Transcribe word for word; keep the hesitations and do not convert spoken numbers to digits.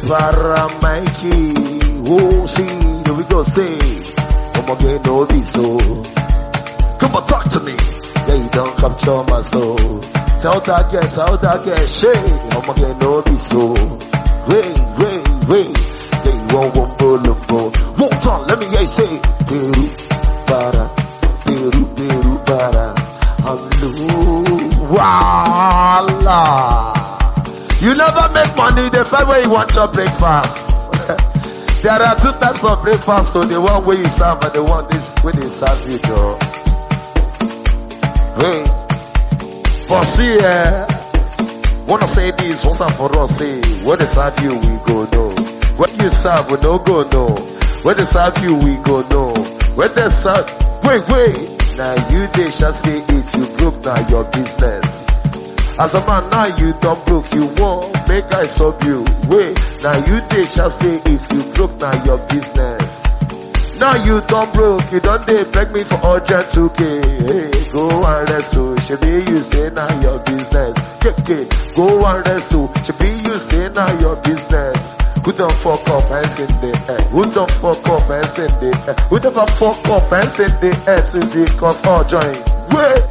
Para Mikey. Oh, see, here we go, say. Come again, no be so. Come on, talk to me. Yeah, you don't capture my soul. Tell that girl, tell that girl, shake. Come again, no be so. Wait, wait, wait. Yeah, you won't, won't, won't, won't. Won't on, let me hear you say. Peru, para. Peru, Peru, para. Voila. You never make money the find where you want your breakfast. There are two types of breakfast, so the one where you serve and the one this where they serve you, Joe. Hey, for see, eh, wanna say this once and for all, say, where they serve you, we go no. Where you serve, we don't go no. Where they serve you, we go no. Where they serve, wait, wait. Now you they shall say if you broke, now your business. As a man, now you don't broke, you won't make I sub you. Wait, now you they shall say if you broke, now your business. Now you don't broke, you don't they beg me for urgent two K. Hey, go and rest too, should be you say now your business. K K, go and rest too, should be you say now your business. Who don't fuck up and send the air? Who don't fuck up and send the air? Who never fuck up and send the air to the cause all join? Wait!